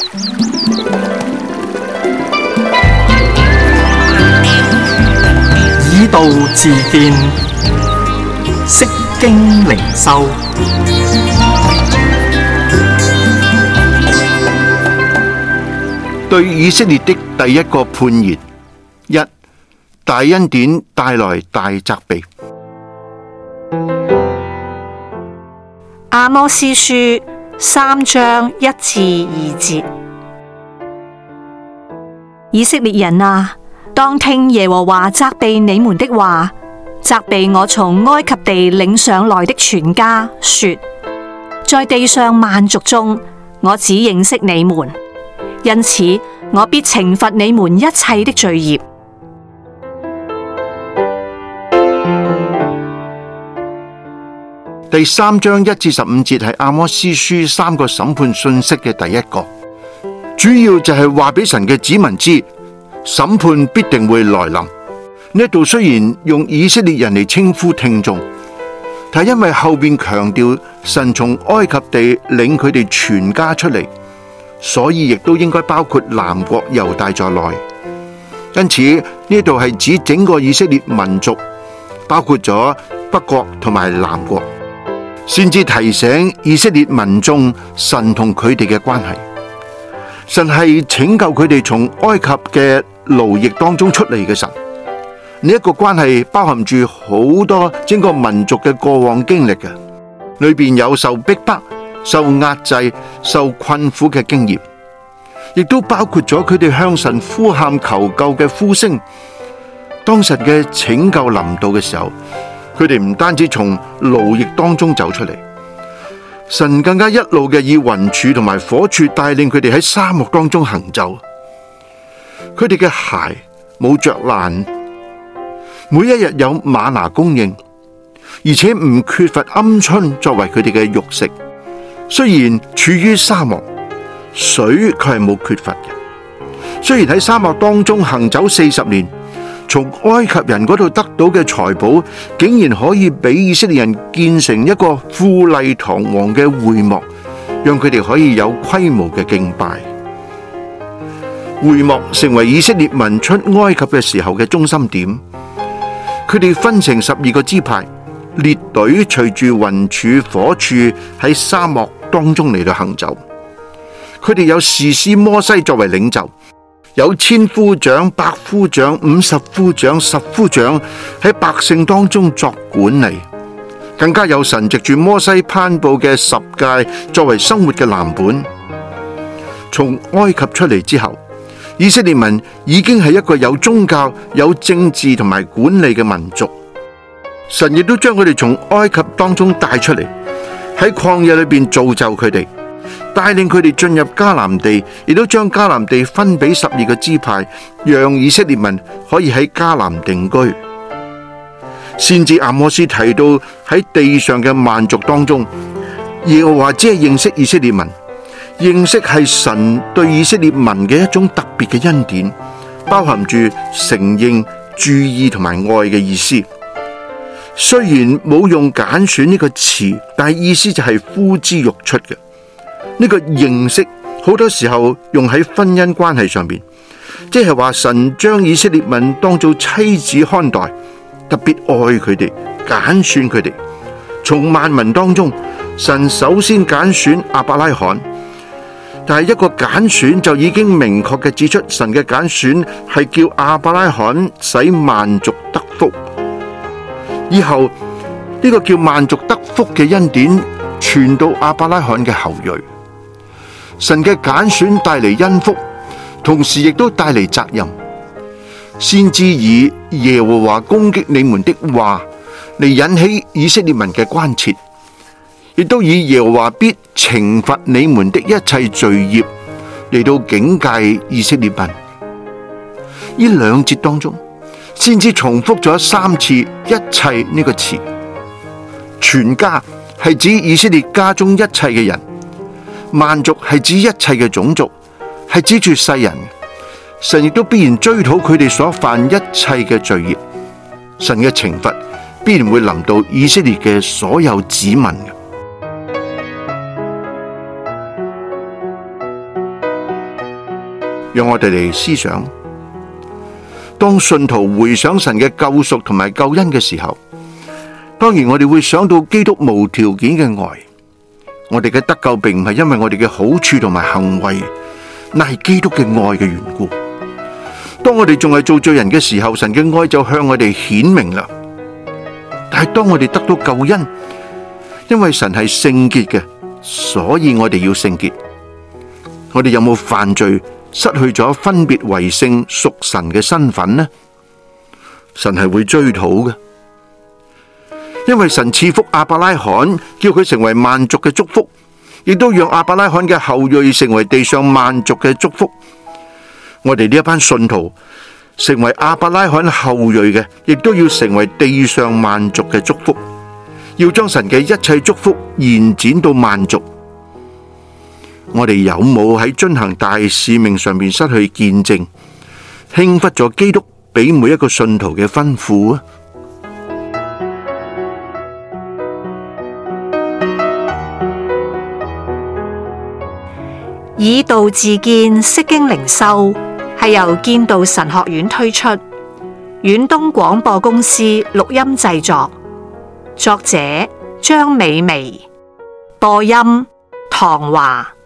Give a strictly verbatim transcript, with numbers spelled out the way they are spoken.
以道治見，釋經靈修。 對以色列的第一個判言：一、大恩典帶來大責備。 阿摩司書三章一至二節：以色列人啊，當聽耶和華責備你們的話，責備我從埃及地領上來的全家，說：在地上萬族中，我只認識你們，因此我必懲罰你們一切的罪孽。 第三章一至十五節係阿摩司書三個審判信息嘅第一個，主要就係話俾神嘅子民知，審判必定會來臨。呢度雖然用以色列人嚟稱呼聽眾，但係因為後邊強調神從埃及地領佢哋全家出嚟，所以亦都應該包括南國猶大在內。因此呢度係指整個以色列民族，包括咗北國同埋南國，先至提醒以色列民眾神同佢哋嘅關係。神係拯救佢哋從埃及嘅奴役當中出嚟嘅神。呢一個關係包含住好多整個民族嘅過往經歷嘅，裏邊有受逼迫、受壓制、受困苦嘅經驗，亦都包括咗佢哋向神呼喊求救嘅呼聲。當神嘅拯救臨到嘅時候，佢哋唔單止從奴役當中走出嚟，神更加一路嘅以雲柱同埋火柱帶領佢哋喺沙漠當中行走。佢哋嘅鞋冇着爛，每一日有嗎哪供應，而且唔缺乏鵪鶉作為佢哋嘅肉食。雖然處於沙漠，水佢係冇缺乏嘅。雖然喺沙漠當中行走四十年，從埃及人嗰度得到嘅財寶，竟然可以俾以色列人建成一個富麗堂皇嘅會幕，讓佢哋可以有規模嘅敬拜。會幕成為以色列民出埃及嘅時候嘅中心點。佢哋分成十二個支派，列隊隨住雲柱火柱喺沙漠當中嚟到行走。佢哋有士師摩西作為領袖，有千夫長、百夫長、五十夫長、十夫長喺百姓當中作管理，更加有神藉住摩西頒布嘅十誡作為生活嘅藍本。從埃及出嚟之後，以色列民已經係一個有宗教、有政治同埋管理嘅民族。神亦都將佢哋從埃及當中帶出嚟，喺曠野裏邊造就佢哋，帶領佢哋進入迦南地，亦都將迦南地分俾十二個支派，讓以色列民可以喺迦南定居。先至阿摩司提到喺地上嘅萬族當中，耶和華只係認識以色列民，認識係神對以色列民嘅一種特別嘅恩典，包含住承認、注意同埋愛嘅意思。雖然冇用揀選呢個詞，但係意思就係呼之欲出嘅。呢個認識好多時候用喺婚姻關係上面，即係話神將以色列民當做妻子看待，特別愛佢哋，揀選佢哋。從萬民當中，神首先揀選亞伯拉罕，但係一個揀選就已經明確嘅指出，神嘅揀選係叫亞伯拉罕使萬族得福。以後呢個叫萬族得福嘅恩典傳到亞伯拉罕嘅後裔。神嘅揀選帶嚟恩福，同時亦都帶嚟責任。先知以耶和華攻擊你們的話嚟引起以色列民嘅關切，亦都以耶和華必懲罰你們的一切罪孽嚟到警戒以色列民。呢兩節當中，先知重複咗三次一切呢個詞。全家係指以色列家中一切嘅人，萬族係指一切嘅種族，係指住世人。神亦都必然追討佢哋所犯一切嘅罪孽。神嘅懲罰必然會臨到以色列嘅所有子民。 讓我哋嚟思想，當信徒回想神嘅救贖同埋救恩嘅時候，當然我哋會想到基督無條件嘅愛。我哋嘅得救並唔係因為我哋嘅好處同埋行為，乃係基督嘅愛嘅緣故。當我哋仲係做罪人嘅時候，神嘅愛就向我哋顯明啦。但係當我哋得到救恩，因為神係聖潔嘅，所以我哋要聖潔。我哋有冇犯罪，失去咗分別為聖屬神嘅身份呢？神係會追討嘅。因為神賜福亞伯拉罕，叫佢成為萬族嘅祝福，亦都讓亞伯拉罕嘅後裔成為地上萬族嘅祝福。我哋呢一班信徒成為亞伯拉罕後裔嘅，亦都要成為地上萬族嘅祝福，要將神嘅一切祝福延展到萬族。我哋有冇喺遵行大使命上面失去見證，輕忽咗基督俾每一個信徒嘅吩咐啊？ 以道自見，釋經靈修係由建道神學院推出，遠東廣播公司錄音製作，作者張美薇，播音唐華。